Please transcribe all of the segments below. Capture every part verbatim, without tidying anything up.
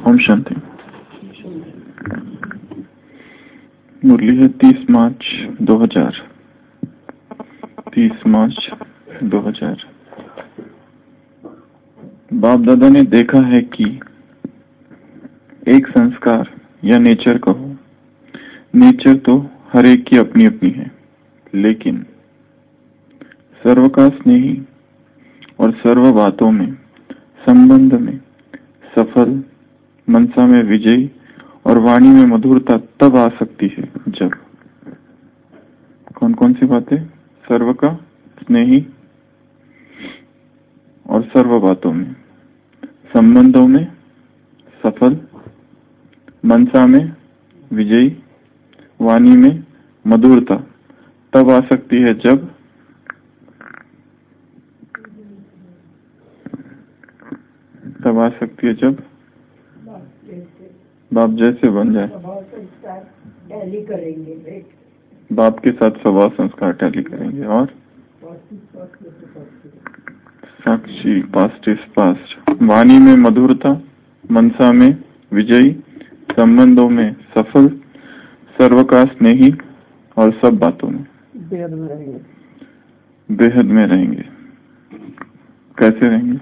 ओम शांति। मुरली है तीस मार्च दो हजार तीस मार्च दो हजार। बाप दादा ने देखा है कि एक संस्कार या नेचर कहो, नेचर तो हर एक की अपनी अपनी है, लेकिन सर्व का स्नेही और सर्व बातों में, संबंध में सफल, मनसा में विजयी और वाणी में मधुरता तब आ सकती है जब कौन कौन सी बातें? सर्व का स्नेही और सर्व बातों में, संबंधों में सफल, मनसा में विजयी, वाणी में मधुरता तब आ सकती है जब तब आ सकती है जब बाप जैसे बन जाए, बाप के साथ स्वभाव संस्कार टैली करेंगे और साक्षी पास्ट इज पास्ट, वाणी में मधुरता, मनसा में विजयी, संबंधों में सफल, सर्व का स्नेही और सब बातों में बेहद में रहेंगे। बेहद में रहेंगे। कैसे रहेंगे?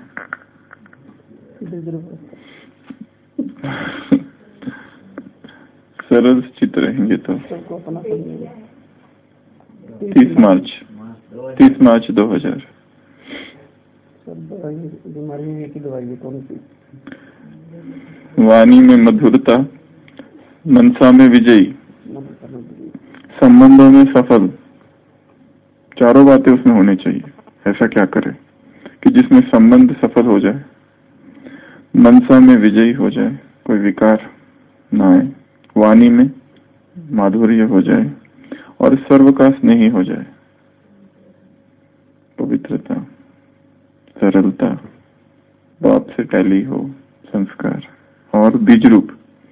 सरल चित रहेंगे तो तीस मार्च तीस मार्च दो हजार। वाणी में मधुरता, मनसा में विजयी, संबंधों में सफल, चारों बातें उसमें होनी चाहिए। ऐसा क्या करे कि जिसमें संबंध सफल हो जाए, मनसा में विजयी हो जाए, कोई विकार ना आए, वाणी में माधुर्य हो जाए और सर्व का स्नेही हो जाए। पवित्रता, सरलता, बाप से टैली हो संस्कार और बीज रूप।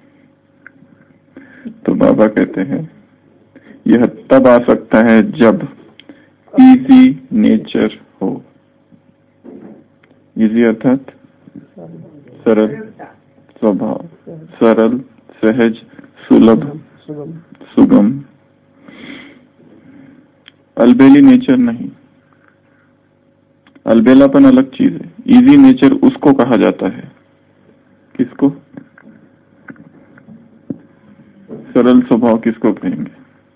तो बाबा कहते हैं यह तब आ सकता है जब इजी नेचर हो। इजी अर्थात सरल स्वभाव, सरल, सहज, सुलभ, सुगम। अलबेली नेचर नहीं, अलबेलापन अलग चीज है। इजी नेचर उसको कहा जाता है। किसको? सरल स्वभाव किसको कहेंगे?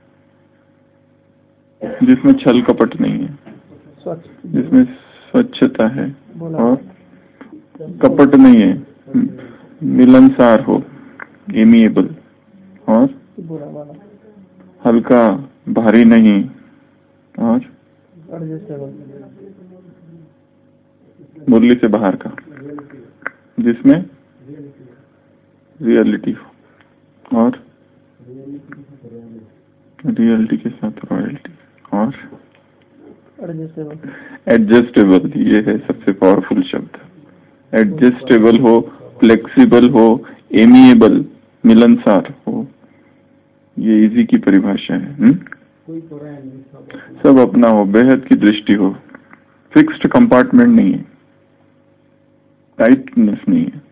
जिसमें छल कपट नहीं है, जिसमें स्वच्छता है और कपट नहीं है, मिलनसार हो, एमिएबल और हल्का, भारी नहीं और मुरली से बाहर का, जिसमें रियलिटी हो और रियलिटी के साथ रॉयल्टी और एडजस्टेबल। ये है सबसे पावरफुल शब्द। एडजस्टेबल हो, फ्लेक्सिबल हो, एमिएबल, मिलनसार हो। ये इजी की परिभाषा है। हुँ? सब अपना हो, बेहद की दृष्टि हो, फिक्स्ड कंपार्टमेंट नहीं है, टाइटनेस नहीं है,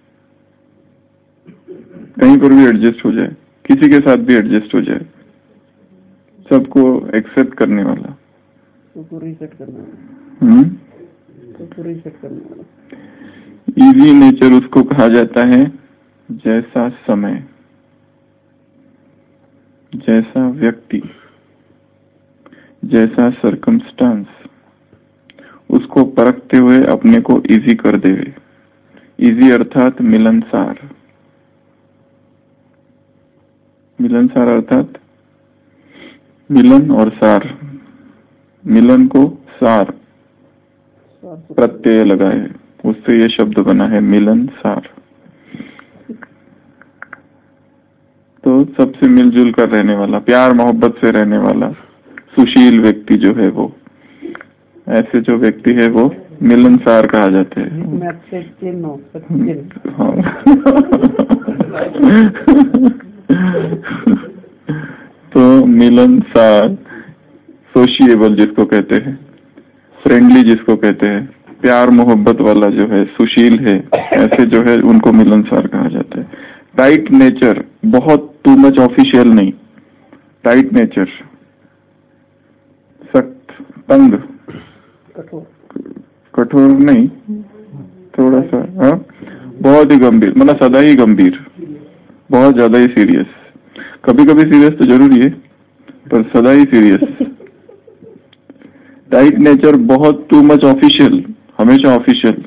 कहीं पर भी एडजस्ट हो जाए, किसी के साथ भी एडजस्ट हो जाए, सबको एक्सेप्ट करने वाला, सबको रीसेट करने वाला, सबको रीसेट करने वाला। इजी नेचर उसको कहा जाता है जैसा समय, जैसा व्यक्ति, जैसा सर्कमस्टांस उसको परखते हुए अपने को इजी कर देवे। इजी अर्थात मिलनसार। मिलनसार अर्थात मिलन और सार, मिलन को सार प्रत्यय लगाए, उससे ये शब्द बना है मिलन सार। तो सबसे मिलजुल कर रहने वाला, प्यार मोहब्बत से रहने वाला, सुशील व्यक्ति जो है वो, ऐसे जो व्यक्ति है वो मिलनसार कहा जाते हैं। हाँ। तो मिलनसार, सोशिएबल जिसको कहते हैं, फ्रेंडली जिसको कहते हैं, प्यार मोहब्बत वाला जो है, सुशील है, ऐसे जो है उनको मिलनसार कहा जाता है। टाइट नेचर, बहुत टू मच ऑफिशियल नहीं, टाइट नेचर, सख्त, तंग, कठोर, कठोर नहीं, थोड़ा सा, हाँ, बहुत ही गंभीर, मतलब सदा ही गंभीर, बहुत ज्यादा ही सीरियस, कभी कभी सीरियस तो जरूरी है पर सदा ही सीरियस। टाइट नेचर, बहुत टू मच ऑफिशियल, हमेशा ऑफिशियल।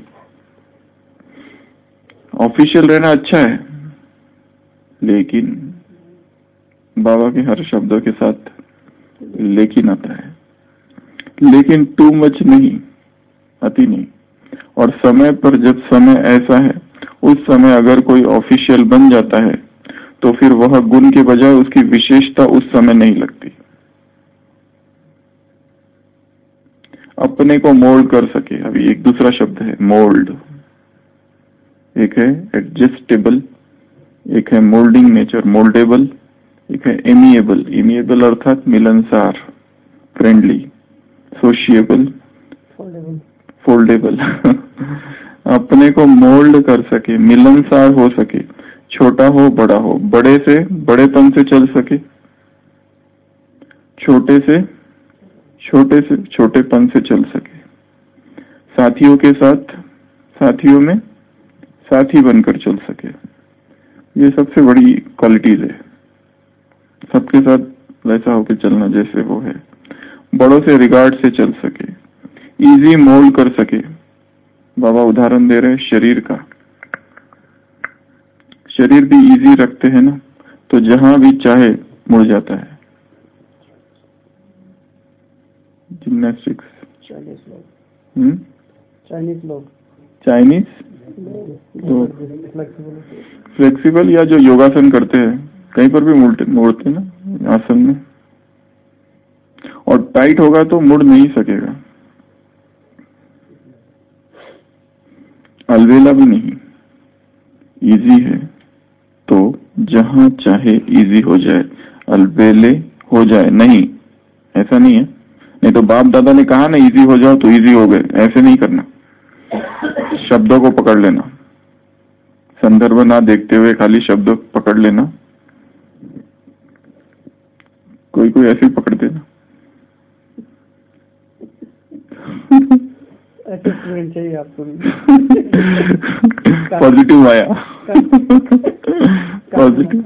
ऑफिशियल रहना अच्छा है, लेकिन बाबा के हर शब्दों के साथ लेकिन आता है, लेकिन टू मच नहीं, अति नहीं। और समय पर जब समय ऐसा है, उस समय अगर कोई ऑफिशियल बन जाता है तो फिर वह गुण के बजाय उसकी विशेषता उस समय नहीं लगती। अपने को मोल्ड कर सके, अभी एक दूसरा शब्द है मोल्ड, एक है एडजस्टेबल, एक है मोल्डिंग नेचर, मोल्डेबल, एक है एमिएबल, एमिएबल अर्थात मिलनसार, फ्रेंडली, सोशिएबल, फोल्डेबल। अपने को मोल्ड कर सके, मिलनसार हो सके, छोटा हो बड़ा हो, बड़े से बड़ेपन से चल सके, छोटे से छोटे से छोटेपन से चल सके, साथियों के साथ साथियों में साथी बनकर चल सके। ये सबसे बड़ी क्वालिटीज है, सबके साथ वैसा होकर चलना जैसे वो है, बड़ों से रिगार्ड से चल सके, इजी मोल्ड कर सके। बाबा उदाहरण दे रहे शरीर का, शरीर भी इजी रखते हैं ना, तो जहां भी चाहे मुड़ जाता है। जिम्नास्टिक्स, चाइनीज लोग, हम्म चाइनीज लोग, चाइनीज तो फ्लेक्सिबल, या जो योगासन करते हैं कहीं पर भी मुड़ते मोड़ते ना आसन में, और टाइट होगा तो मुड़ नहीं सकेगा, अलबेला भी नहीं, इजी है तो जहां चाहे इजी हो जाए, अलबेले हो जाए नहीं, ऐसा नहीं है। नहीं तो बाप दादा ने कहा ना इजी हो जाओ तो इजी हो गए, ऐसे नहीं करना। शब्दों को पकड़ लेना, संदर्भ ना देखते हुए खाली शब्द पकड़ लेना, कोई कोई ऐसे ही पकड़ देना। ऐसे स्टूडेंट चाहिए आपको। पॉजिटिव आया, पॉजिटिव।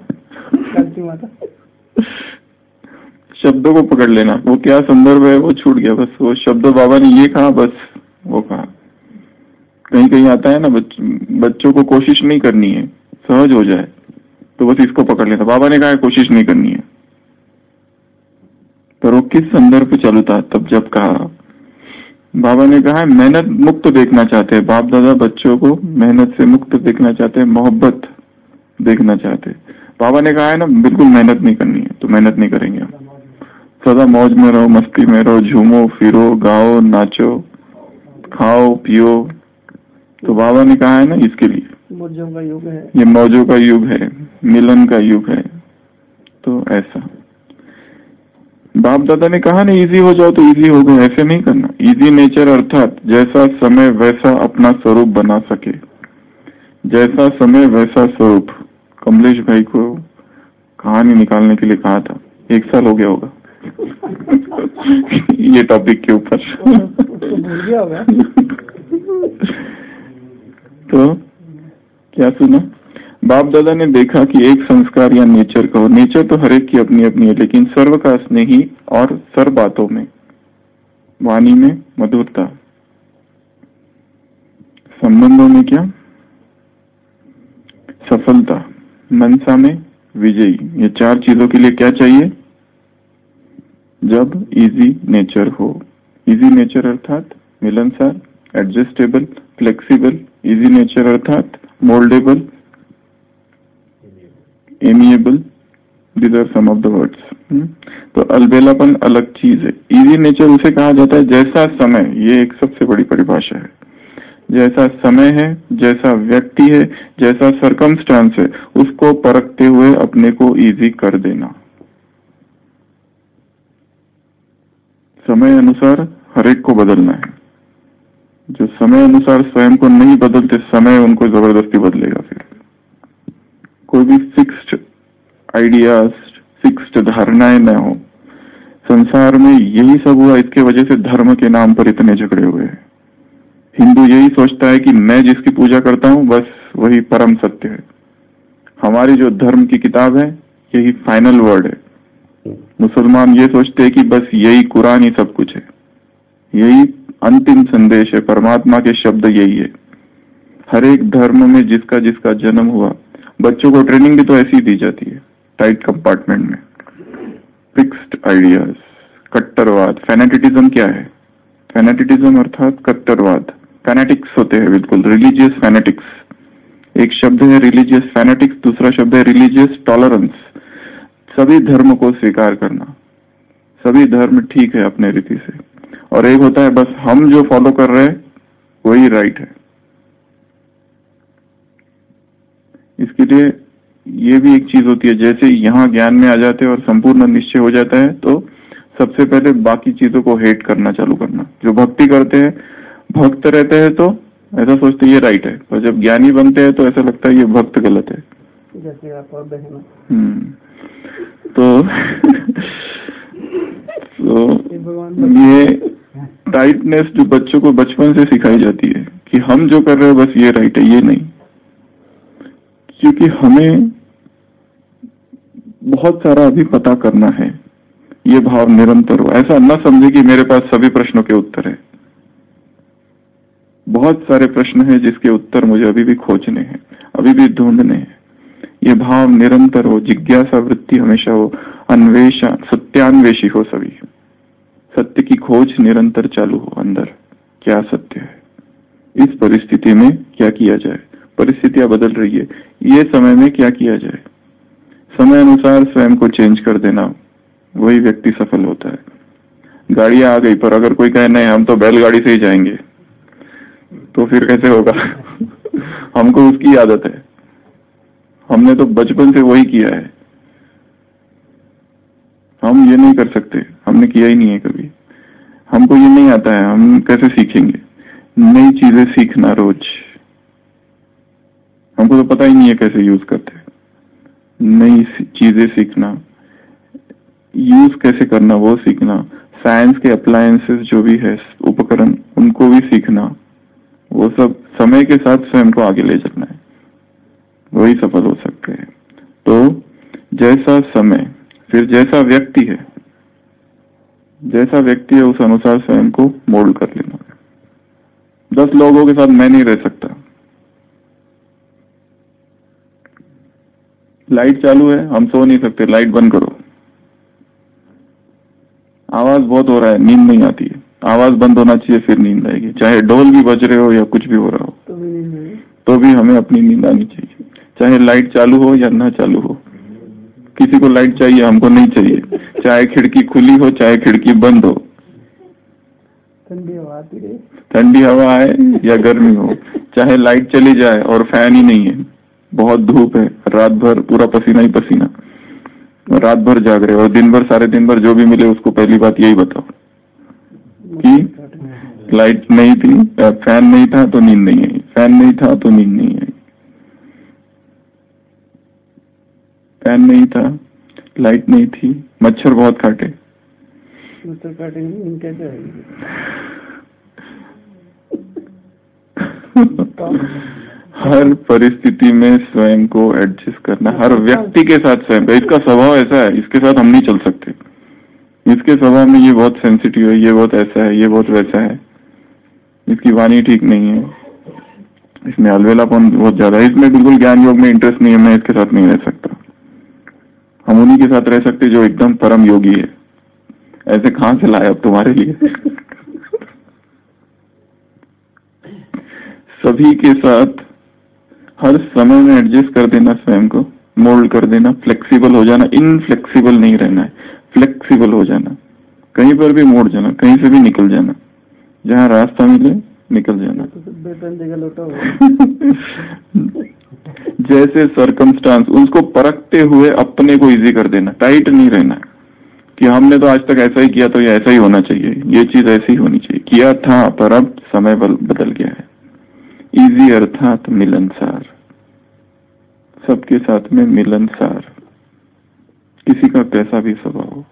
शब्दों को पकड़ लेना, वो क्या संदर्भ है वो छूट गया, बस वो शब्द बाबा ने ये कहा, बस वो कहा। कहीं कहीं आता है ना, बच, बच्चों को कोशिश नहीं करनी है, सहज हो जाए, तो बस इसको पकड़ लेता। बाबा ने कहा कोशिश नहीं करनी है, पर वो किस संदर्भ पे चालू था तब जब कहा। बाबा ने कहा मेहनत मुक्त देखना चाहते हैं, बाप दादा बच्चों को मेहनत से मुक्त देखना चाहते हैं, मोहब्बत देखना चाहते हैं। बाबा ने कहा है ना बिल्कुल मेहनत नहीं करनी है, तो मेहनत नहीं करेंगे, सदा मौज में रहो, मस्ती में रहो, झूमो फिरो, गाओ नाचो, खाओ पियो। तो बाबा ने कहा है ना इसके लिए मौजों का युग है, ये मौजों का युग है, मिलन का युग है। तो ऐसा बाप दादा ने कहा ना इजी हो जाओ तो इजी हो गए, ऐसे नहीं करना। इजी नेचर अर्थात जैसा समय वैसा अपना स्वरूप बना सके, जैसा समय वैसा स्वरूप। कमलेश भाई को कहानी निकालने के लिए कहा था, एक साल हो गया होगा ये टॉपिक के ऊपर भूल गया होगा। तो क्या सुना, बाप दादा ने देखा कि एक संस्कार या नेचर कहो, नेचर तो हर एक की अपनी अपनी है, लेकिन सर्व का स्नेही और सर्व बातों में, वाणी में मधुरता, संबंधों में क्या सफलता, मनसा में विजयी। ये चार चीजों के लिए क्या चाहिए, जब इजी नेचर हो। इजी नेचर अर्थात मिलनसार, एडजस्टेबल, फ्लेक्सिबल। इजी नेचर अर्थात mouldable, amiable. These are some of the words. तो अलबेलापन अलग चीज है। इजी नेचर उसे कहा जाता है जैसा समय, ये एक सबसे बड़ी परिभाषा है, जैसा समय है, जैसा व्यक्ति है, जैसा सरकमस्टांस है, उसको परखते हुए अपने को इजी कर देना। समय अनुसार हर एक को बदलना है। जो समय अनुसार स्वयं को नहीं बदलते, समय उनको जबरदस्ती बदलेगा। फिर कोई भी फिक्स्ड आइडियाज, फिक्स्ड धारणाएं न हो। संसार में यही सब हुआ, इसके वजह से धर्म के नाम पर इतने झगड़े हुए हैं। हिंदू यही सोचता है कि मैं जिसकी पूजा करता हूं बस वही परम सत्य है, हमारी जो धर्म की किताब है यही फाइनल वर्ड है। मुसलमान ये सोचते हैं कि बस यही कुरान ही सब कुछ है, यही अंतिम संदेश है, परमात्मा के शब्द यही है। हर एक धर्म में जिसका जिसका जन्म हुआ, बच्चों को ट्रेनिंग भी तो ऐसी दी जाती है, टाइट कंपार्टमेंट में, फिक्स्ड आइडियाज, कट्टरवाद। फैनेटिटिज्म क्या है? फैनेटिटिज्म अर्थात कट्टरवाद। फैनेटिक्स होते हैं बिल्कुल, रिलीजियस फैनेटिक्स। एक शब्द है रिलीजियस फैनेटिक्स, दूसरा शब्द है रिलीजियस टॉलरेंस। सभी धर्म को स्वीकार करना, सभी धर्म ठीक है अपने रीति से, और एक होता है बस हम जो फॉलो कर रहे हैं वही राइट है। इसके लिए ये भी एक चीज होती है, जैसे यहाँ ज्ञान में आ जाते हैं और संपूर्ण निश्चय हो जाता है तो सबसे पहले बाकी चीजों को हेट करना चालू करना। जो भक्ति करते हैं, भक्त रहते हैं तो ऐसा सोचते ये राइट है, और जब ज्ञानी बनते हैं तो ऐसा लगता है ये भक्त गलत है। जैसे आप और बहन। हम्म तो, तो ये टाइटनेस जो बच्चों को बचपन से सिखाई जाती है कि हम जो कर रहे हैं बस ये राइट है, ये नहीं, क्योंकि हमें बहुत सारा अभी पता करना है। ये भाव निरंतर हो, ऐसा न समझे कि मेरे पास सभी प्रश्नों के उत्तर है। बहुत सारे प्रश्न हैं जिसके उत्तर मुझे अभी भी खोजने हैं, अभी भी ढूंढने हैं। ये भाव निरंतर हो, जिज्ञासा वृत्ति हमेशा हो, अन्वेषण, सत्यान्वेषी हो, सभी सत्य की खोज निरंतर चालू हो अंदर। क्या सत्य है, इस परिस्थिति में क्या किया जाए, परिस्थितियां बदल रही है, ये समय में क्या किया जाए, समय अनुसार स्वयं को चेंज कर देना, वही व्यक्ति सफल होता है। गाड़ियां आ गई, पर अगर कोई कहे नहीं हम तो बैलगाड़ी से ही जाएंगे, तो फिर कैसे होगा? हमको उसकी आदत है, हमने तो बचपन से वही किया है, हम ये नहीं कर सकते, हमने किया ही नहीं है कभी, हमको ये नहीं आता है, हम कैसे सीखेंगे? नई चीजें सीखना रोज, हमको तो पता ही नहीं है कैसे यूज करते। नई चीजें सीखना, यूज कैसे करना वो सीखना, साइंस के अप्लायंसेस जो भी है उपकरण उनको भी सीखना, वो सब समय के साथ स्वयं को आगे ले जाना है, वही सफल हो सकते हैं। तो जैसा समय फिर जैसा व्यक्ति है, जैसा व्यक्ति है उस अनुसार स्वयं को मोल्ड कर लेना। दस लोगों के साथ मैं नहीं रह सकता। लाइट चालू है, हम सो नहीं सकते, लाइट बंद करो। आवाज बहुत हो रहा है, नींद नहीं आती है, आवाज बंद होना चाहिए फिर नींद आएगी। चाहे ढोल भी बज रहे हो या कुछ भी हो रहा हो तो भी नींद तो भी हमें अपनी नींद आनी चाहिए, चाहे लाइट चालू हो या ना चालू हो। किसी को लाइट चाहिए, हमको नहीं चाहिए। चाहे खिड़की खुली हो चाहे खिड़की बंद हो, ठंडी हवा आती रहे, ठंडी हवा आए या गर्मी हो, चाहे लाइट चली जाए और फैन ही नहीं है, बहुत धूप है, रात भर पूरा पसीना ही पसीना, रात भर जाग रहे हो और दिन भर सारे दिन भर जो भी मिले उसको पहली बात यही बताओ कि लाइट नहीं थी, फैन नहीं था तो नींद नहीं आई, फैन नहीं था तो नींद नहीं आई, फैन नहीं था, लाइट नहीं थी, मच्छर बहुत काटे, मच्छर काटेंगे, नींद कैसे आएगी? हर परिस्थिति में स्वयं को एडजस्ट करना, हर व्यक्ति के साथ स्वयं का। इसका स्वभाव ऐसा है, इसके साथ हम नहीं चल सकते, इसके स्वभाव में ये बहुत सेंसिटिव है, ये बहुत ऐसा है, ये बहुत वैसा है, इसकी वाणी ठीक नहीं है, इसमें अलवेलापन बहुत ज्यादा है, इसमें बिल्कुल ज्ञान योग में इंटरेस्ट नहीं है, मैं इसके साथ नहीं रह सकता। हम उन्हीं के साथ रह सकते जो एकदम परम योगी है। ऐसे कहां से लाए अब तुम्हारे लिए? सभी के साथ हर समय में एडजस्ट कर देना, स्वयं को मोल्ड कर देना, फ्लेक्सिबल हो जाना, इनफ्लेक्सिबल नहीं रहना है, फ्लेक्सिबल हो जाना, कहीं पर भी मोड़ जाना, कहीं से भी निकल जाना, जहां रास्ता मिले निकल जाना। जैसे सरकमस्टांस उसको परखते हुए अपने को इजी कर देना, टाइट नहीं रहना कि हमने तो आज तक ऐसा ही किया तो ये ऐसा ही होना चाहिए, ये चीज ऐसी ही होनी चाहिए, किया था पर अब समय बदल गया है। इजी अर्थात मिलनसार, सबके साथ में मिलनसार, किसी का कैसा भी स्वभाव हो।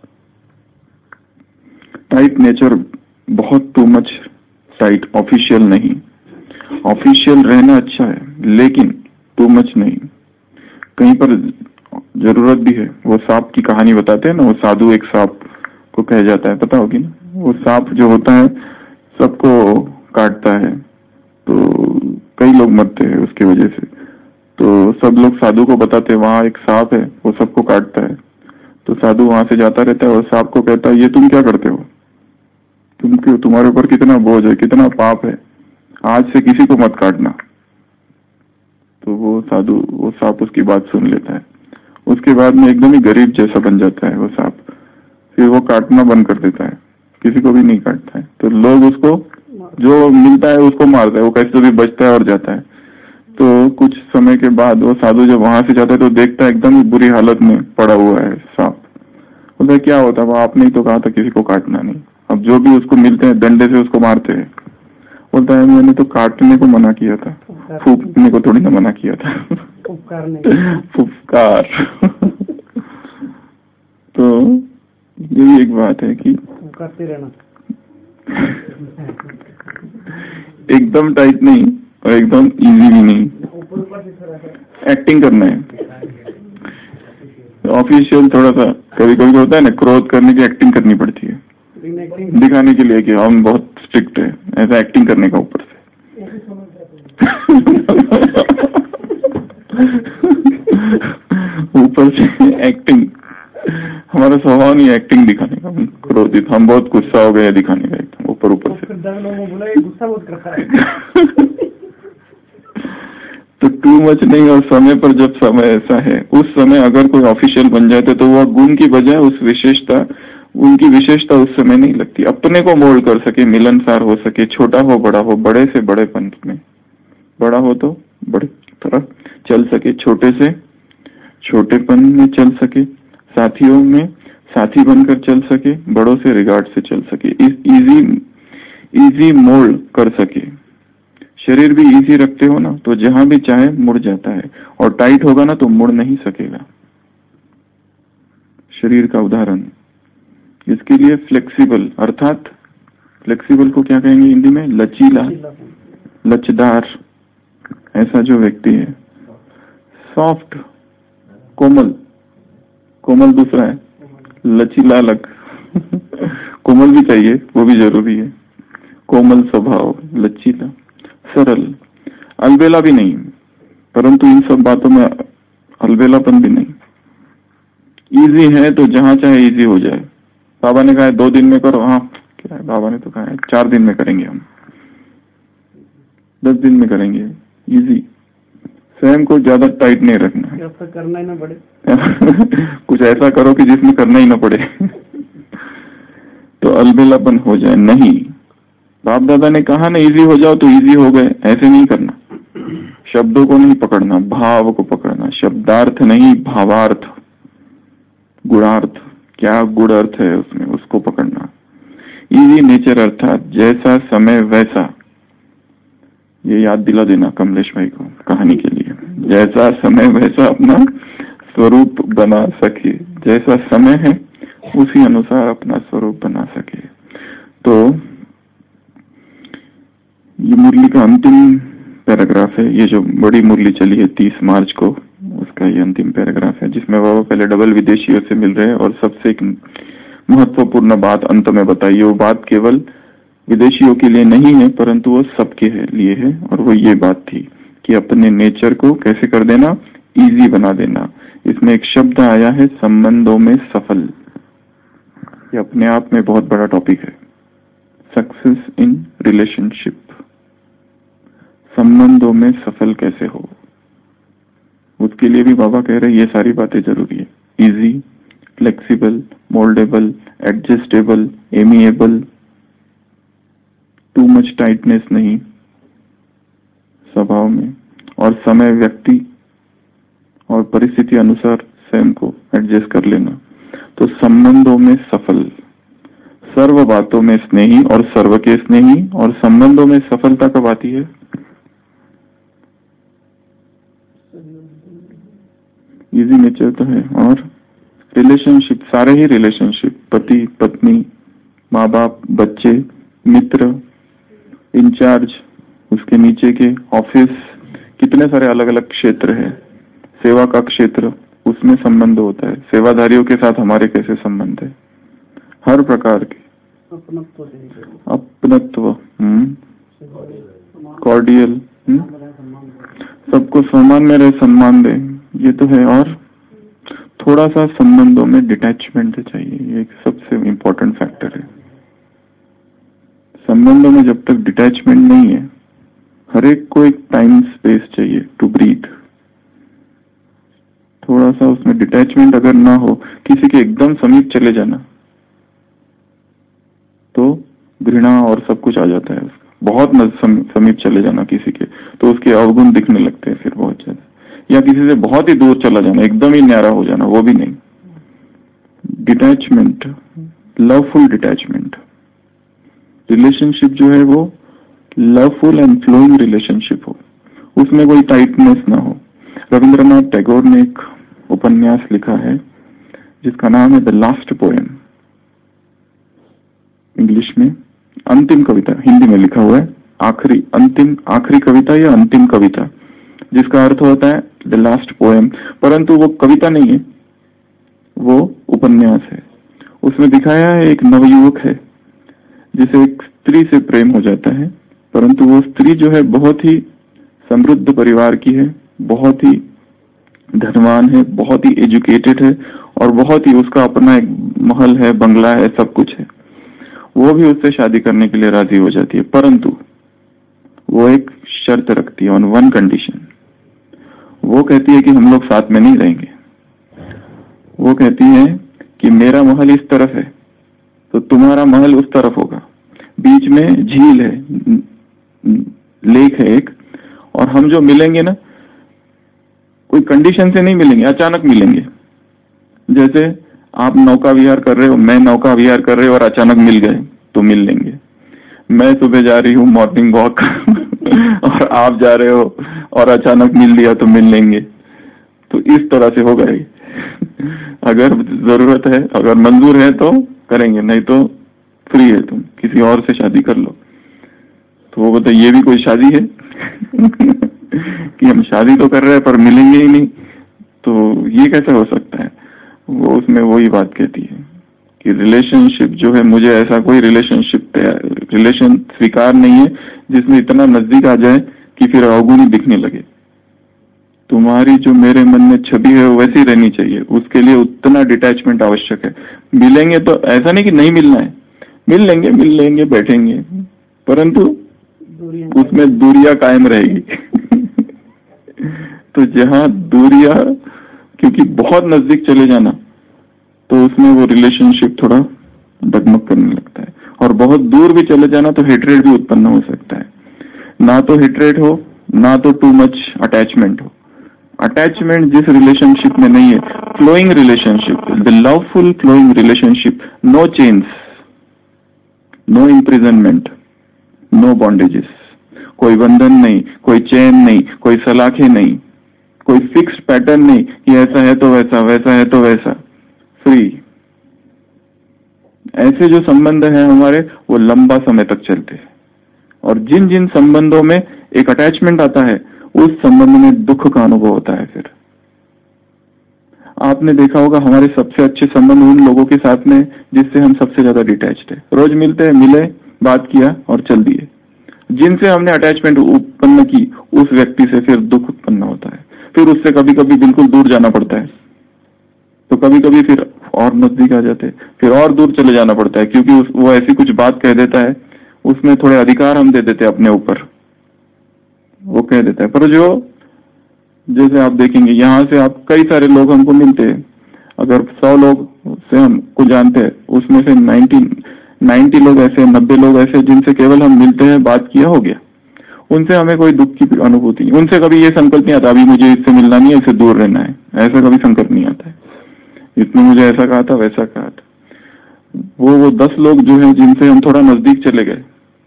टाइट नेचर बहुत टू मच टाइट, ऑफिशियल नहीं। ऑफिशियल रहना अच्छा है लेकिन टू मच नहीं। कहीं पर जरूरत भी है। वो सांप की कहानी बताते हैं ना, वो साधु एक सांप को कह जाता है, पता होगी ना। वो सांप जो होता है सबको काटता है, तो कई लोग मरते हैं उसकी वजह से। तो सब लोग साधु को बताते हैं वहां एक सांप है, वो सबको काटता है। तो साधु वहां से जाता रहता है और सांप को कहता है, ये तुम क्या करते हो? तुम क्यों, तुम्हारे ऊपर कितना बोझ है, कितना पाप है, आज से किसी को मत काटना। तो वो साधु, वो सांप उसकी बात सुन लेता है। उसके बाद में एकदम ही गरीब जैसा बन जाता है वो सांप। फिर वो काटना बंद कर देता है, किसी को भी नहीं काटता है। तो लोग उसको जो मिलता है उसको मारता है, वो कैसे भी बचता है और जाता है। तो कुछ समय के बाद वो साधु जब वहां से जाता है तो देखता है एकदम ही बुरी हालत में पड़ा हुआ है सांप। बोलता है क्या होता है, आपने ही तो कहा था किसी को काटना नहीं, अब जो भी उसको मिलते हैं डंडे से उसको मारते हैं। बोलता है मैंने तो काटने को मना किया था, फूकने को थोड़ी ना मना किया था। उपकार नहीं, उपकार। तो ये एक बात है कि करते रहना, एकदम टाइट नहीं और एकदम इजी भी नहीं, एक्टिंग करना है। ऑफिशियल थोड़ा सा कभी कभी होता है ना, क्रोध करने की एक्टिंग करनी पड़ती है दिखाने के लिए कि हम बहुत स्ट्रिक्ट है, ऐसा एक्टिंग करने का ऊपर से। ऊपर से एक्टिंग, हमारा स्वभाव नहीं एक्टिंग दिखाने का, क्रोधित, हम बहुत गुस्सा हो गए दिखाने का एकदम ऊपर ऊपर से। गुस्सा बहुत करता है। तो टू मच नहीं, और समय पर जब समय ऐसा है, उस समय अगर कोई ऑफिशियल बन जाते तो वह गुण की बजाय उस विशेषता, उनकी विशेषता उस समय नहीं लगती। अपने को मोल्ड कर सके, मिलनसार हो सके, छोटा हो बड़ा हो, बड़े से बड़े पंथ में, बड़ा हो तो बड़े तरफ चल सके, छोटे से छोटेपन में चल सके, साथियों में साथी बनकर चल सके, बड़ों से रिगार्ड से चल सके, इजी इजी मोल्ड कर सके। शरीर भी इजी रखते हो ना तो जहां भी चाहे मुड़ जाता है, और टाइट होगा ना तो मुड़ नहीं सकेगा। शरीर का उदाहरण इसके लिए फ्लेक्सिबल, अर्थात फ्लेक्सिबल को क्या कहेंगे हिंदी में? लचीला, लचदार, ऐसा जो व्यक्ति है। सॉफ्ट, कोमल, कोमल दूसरा है, लचीला अलग। कोमल भी चाहिए, वो भी जरूरी है। कोमल स्वभाव, लचीला, सरल, अलबेला भी नहीं, परंतु इन सब बातों में अलबेलापन भी नहीं। इजी है तो जहां चाहे इजी हो जाए। बाबा ने कहा है दो दिन में करो, हाँ क्या है, बाबा ने तो कहा है चार दिन में करेंगे, हम दस दिन में करेंगे, इजी। स्वयं को ज्यादा टाइट नहीं रखना है, तो करना ही ना पड़े। कुछ ऐसा करो कि जिसमें करना ही ना पड़े। तो अलबेलापन हो जाए नहीं। बाप दादा ने कहा ना इजी हो जाओ तो इजी हो गए, ऐसे नहीं करना। शब्दों को नहीं पकड़ना, भाव को पकड़ना। शब्दार्थ नहीं, भावार्थ, गुणार्थ, क्या गुण अर्थ है उसमें, उसको पकड़ना। इजी नेचर अर्थात जैसा समय वैसा, ये याद दिला देना कमलेश भाई को कहानी के लिए। जैसा समय वैसा अपना स्वरूप बना सके, जैसा समय है उसी अनुसार अपना स्वरूप बना सके। तो ये मुरली का अंतिम पैराग्राफ है। ये जो बड़ी मुरली चली है तीस मार्च को, उसका ये अंतिम पैराग्राफ है, जिसमें बाबा पहले डबल विदेशियों से मिल रहे हैं और सबसे एक महत्वपूर्ण बात अंत में बताइए। वो बात केवल विदेशियों के लिए नहीं है परंतु वो सबके लिए है, और वो ये बात थी कि अपने नेचर को कैसे कर देना, इजी बना देना। इसमें एक शब्द आया है संबंधों में सफल। ये अपने आप में बहुत बड़ा टॉपिक है, सक्सेस इन रिलेशनशिप। संबंधों में सफल कैसे हो, उसके लिए भी बाबा कह रहे हैं ये सारी बातें जरूरी है। Easy, flexible, mouldable, adjustable, amiable, too much tightness नहीं स्वभाव में, और समय, व्यक्ति और परिस्थिति अनुसार स्वयं को एडजस्ट कर लेना। तो संबंधों में सफल, सर्व बातों में स्नेही और सर्व के स्नेही। और संबंधों में सफलता कब आती है? इजी नेचर तो है। और रिलेशनशिप, सारे ही रिलेशनशिप, पति पत्नी, माँ बाप, बच्चे, मित्र, इंचार्ज, उसके नीचे के ऑफिस, कितने सारे अलग अलग क्षेत्र है। सेवा का क्षेत्र, उसमें संबंध होता है। सेवाधारियों के साथ हमारे कैसे संबंध है, हर प्रकार के अपनत्व से ही करो। अपनत्व, कॉर्डियल, सबको सम्मान में रहे, सम्मान दे, ये तो है। और थोड़ा सा संबंधों में डिटैचमेंट चाहिए, ये एक सबसे इम्पोर्टेंट फैक्टर है। संबंधों में जब तक डिटैचमेंट नहीं है, हर एक को एक टाइम स्पेस चाहिए टू ब्रीथ। थोड़ा सा उसमें डिटैचमेंट अगर ना हो, किसी के एकदम समीप चले जाना तो घृणा और सब कुछ आ जाता है उसका। बहुत समीप चले जाना किसी के, तो उसके अवगुण दिखने लगते हैं फिर बहुत ज्यादा। या किसी से बहुत ही दूर चला जाना, एकदम ही न्यारा हो जाना, वो भी नहीं। Detachment, loveful detachment. रिलेशनशिप जो है वो लवफुल एंड फ्लोइंग रिलेशनशिप हो, उसमें कोई टाइटनेस ना हो। रविंद्रनाथ टैगोर ने एक उपन्यास लिखा है जिसका नाम है द लास्ट पोएम, इंग्लिश में अंतिम कविता, हिंदी में लिखा हुआ है आखिरी, अंतिम, आखिरी कविता या अंतिम कविता, जिसका अर्थ होता है द लास्ट पोएम। परंतु वो कविता नहीं है, वो उपन्यास है। उसमें दिखाया है एक नवयुवक है जिसे एक स्त्री से प्रेम हो जाता है, परंतु वो स्त्री जो है बहुत ही समृद्ध परिवार की है, बहुत ही धनवान है, बहुत ही एजुकेटेड है, और बहुत ही उसका अपना एक महल है, बंगला है, सब कुछ है। वो भी उससे शादी करने के लिए राजी हो जाती है, परंतु वो एक शर्त रखती है, ऑन वन कंडीशन। वो कहती है कि हम लोग साथ में नहीं रहेंगे। वो कहती है कि मेरा महल इस तरफ है तो तुम्हारा महल उस तरफ होगा, बीच में झील है, लेक है एक, और हम जो मिलेंगे ना, कोई कंडीशन से नहीं मिलेंगे, अचानक मिलेंगे। जैसे आप नौका विहार कर रहे हो, मैं नौका विहार कर रहे हो और अचानक मिल गए तो मिल लेंगे। मैं सुबह जा रही हूँ मॉर्निंग वॉक और आप जा रहे हो और अचानक मिल लिया तो मिल लेंगे। तो इस तरह से होगा ही। अगर जरूरत है, अगर मंजूर है तो करेंगे, नहीं तो फ्री है, तुम किसी और से शादी कर लो। तो वो बोलते ये भी कोई शादी है कि हम शादी तो कर रहे हैं पर मिलेंगे ही नहीं, तो ये कैसे हो सकता है। वो उसमें वही बात कहती है कि रिलेशनशिप जो है, मुझे ऐसा कोई रिलेशनशिप रिलेशन स्वीकार नहीं है जिसमें इतना नजदीक आ जाए कि फिर अवगुण ही दिखने लगे। तुम्हारी जो मेरे मन में छवि है वो वैसी रहनी चाहिए, उसके लिए उतना डिटैचमेंट आवश्यक है। मिलेंगे तो ऐसा नहीं कि नहीं मिलना है, मिल लेंगे, मिल लेंगे, बैठेंगे, परंतु उसमें दूरियां कायम रहेगी। तो जहां दूरियां, क्योंकि बहुत नजदीक चले जाना तो उसमें वो रिलेशनशिप थोड़ा डगमग करने लगता है, और बहुत दूर भी चले जाना तो हेट्रेड भी उत्पन्न हो सकता है। ना तो हेट्रेड हो, ना तो टू मच अटैचमेंट हो। अटैचमेंट जिस रिलेशनशिप में नहीं है, flowing relationship, the loveful flowing relationship, no chains, no imprisonment, no bondages, कोई बंधन नहीं, कोई चैन नहीं, कोई सलाखें नहीं, कोई फिक्स्ड पैटर्न नहीं कि ऐसा है तो वैसा, वैसा है तो वैसा, फ्री। ऐसे जो संबंध है हमारे, वो लंबा समय तक चलते हैं। और जिन जिन संबंधों में एक अटैचमेंट आता है, उस संबंध में दुख का अनुभव होता है। फिर आपने देखा होगा हमारे सबसे अच्छे संबंध उन लोगों के साथ में जिससे हम सबसे ज्यादा डिटैच्ड है। रोज मिलते हैं, मिले, बात किया और चल दिए। जिनसे हमने अटैचमेंट उत्पन्न की, उस व्यक्ति से फिर दुख उत्पन्न होता है। फिर उससे कभी कभी बिल्कुल दूर जाना पड़ता है, तो कभी कभी फिर और नजदीक आ जाते हैं, फिर और दूर चले जाना पड़ता है, क्योंकि उस, वो ऐसी कुछ बात कह देता है, उसमें थोड़े अधिकार हम दे देते हैं अपने ऊपर, वो कह देता है। पर जो, जैसे आप देखेंगे यहाँ से आप कई सारे लोग हमको मिलते हैं, अगर सौ लोग से हमको जानते हैं, उसमें से नाइन्टी नाइन्टी लोग ऐसे, नब्बे लोग ऐसे जिनसे केवल हम मिलते हैं, बात किया, हो गया, उनसे हमें कोई दुख की अनुभूति नहीं। उनसे कभी ये संकल्प नहीं आता अभी मुझे इससे मिलना नहीं है, इससे दूर रहना है, ऐसा कभी संकल्प नहीं आता है। इसने मुझे ऐसा कहा था, वैसा कहा था। वो वो दस लोग जो हैं जिनसे हम थोड़ा नजदीक चले गए,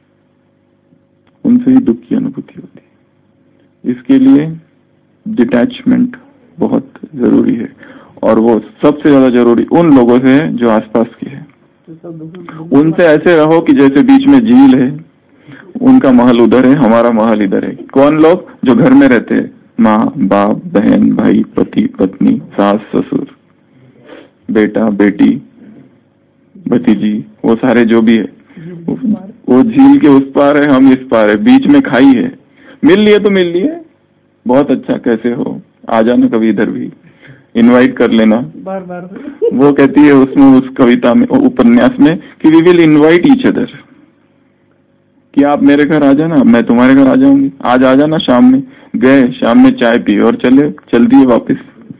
उनसे ही दुख की अनुभूति होती है। इसके लिए डिटैचमेंट बहुत जरूरी है, और वो सबसे ज्यादा जरूरी उन लोगों से है जो आसपास के हैं। उनसे ऐसे रहो कि जैसे बीच में झील है, उनका महल उधर है, हमारा महल इधर है। कौन लोग? जो घर में रहते हैं, माँ बाप, बहन भाई, पति पत्नी, सास ससुर, बेटा बेटी, भतीजी, वो सारे जो भी है, वो झील के उस पार है, हम इस पार है, बीच में खाई है। मिल लिए तो मिल लिए, बहुत अच्छा, कैसे हो, आ जाना कभी इधर भी, इनवाइट कर लेना बार बार। वो कहती है उसमें, उस कविता में, उपन्यास में, कि we will invite each other, कि आप मेरे घर आ जाना, मैं तुम्हारे घर आ जाऊंगी, आज आ जाना शाम में। गए, शाम में चाय पी और चले, चल दिए वापस।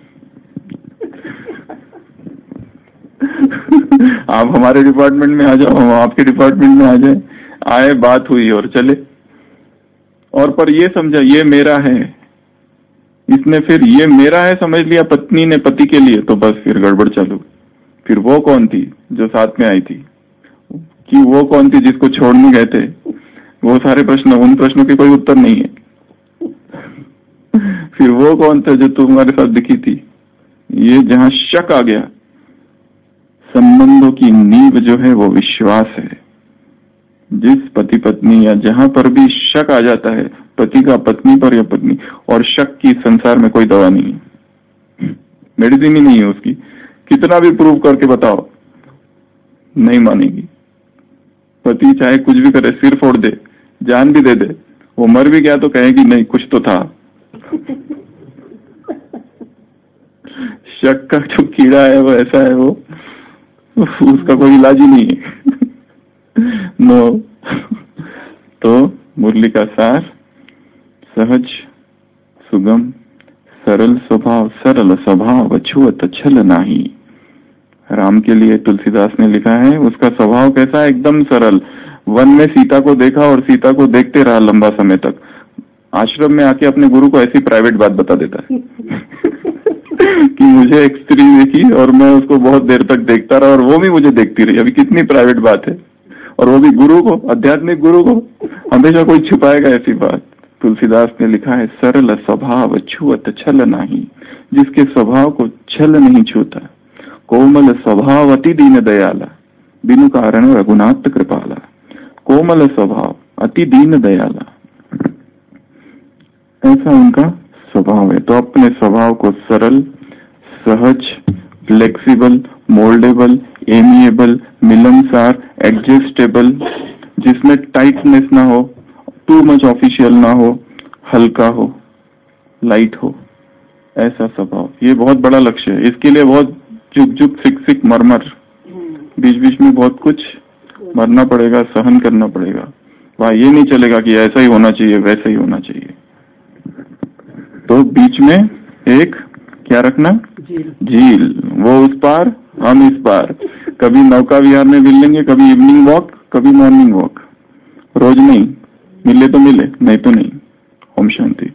आप हमारे डिपार्टमेंट में आ जाओ, हम आपके डिपार्टमेंट में आ जाए, आए, बात हुई और चले। और पर ये समझा ये मेरा है, इसने फिर ये मेरा है समझ लिया पत्नी ने पति के लिए, तो बस फिर गड़बड़ चालू। फिर वो कौन थी जो साथ में आई थी, कि वो कौन थी जिसको छोड़ने गए थे, वो सारे प्रश्न, उन प्रश्नों के कोई उत्तर नहीं है। फिर वो कौन था जो तुम्हारे साथ दिखी थी, ये जहां शक आ गया। संबंधों की नींव जो है वो विश्वास है। जिस पति पत्नी या जहां पर भी शक आ जाता है, पति का पत्नी पर या पत्नी, और शक की संसार में कोई दवा नहीं है, मेडिसिन ही नहीं है उसकी, कितना भी प्रूव करके बताओ नहीं मानेगी। पति चाहे कुछ भी करे, सिर फोड़ दे, जान भी दे दे, वो मर भी गया तो कहेगी नहीं कुछ तो था। शक का जो कीड़ा है वो ऐसा है, वो उसका कोई इलाज ही नहीं है। नो। तो मुरली का सार, सहज सुगम सरल स्वभाव, सरल स्वभाव अछूत छल नाही। राम के लिए तुलसीदास ने लिखा है, उसका स्वभाव कैसा है, एकदम सरल। वन में सीता को देखा और सीता को देखते रहा लंबा समय तक, आश्रम में आके अपने गुरु को ऐसी प्राइवेट बात बता देता है कि मुझे एक स्त्री देखी और मैं उसको बहुत देर तक देखता रहा और वो भी मुझे देखती रही। अभी कितनी प्राइवेट बात है, और वो भी गुरु को, आध्यात्मिक गुरु को। हमेशा कोई छिपाएगा ऐसी बात। तुलसीदास ने लिखा है, सरल स्वभाव छुअत छल नाही, जिसके स्वभाव को छल नहीं छूता। कोमल स्वभाव अति दीन दयाला, बिनु कारण रघुनाथ कृपाला। कोमल स्वभाव, अति दीन दयाला, ऐसा उनका स्वभाव है। तो अपने स्वभाव को सरल, सहज, फ्लेक्सिबल, मोल्डेबल, एमिएबल, मिलनसार, एडजस्टेबल, जिसमें टाइटनेस ना हो, टू मच ऑफिशियल ना हो, हल्का हो, लाइट हो, ऐसा स्वभाव, ये बहुत बड़ा लक्ष्य है। इसके लिए बहुत झुक झुक सिक सिक मरमर, बीच बीच में बहुत कुछ मरना पड़ेगा, सहन करना पड़ेगा। वहां ये नहीं चलेगा कि ऐसा ही होना चाहिए, वैसा ही होना चाहिए। तो बीच में एक क्या रखना, झील, वो उस पार, हम इस पार। कभी नौका विहार में मिल लेंगे, कभी इवनिंग वॉक, कभी मॉर्निंग वॉक, रोज नहीं, मिले तो मिले, नहीं तो नहीं। ओम शांति।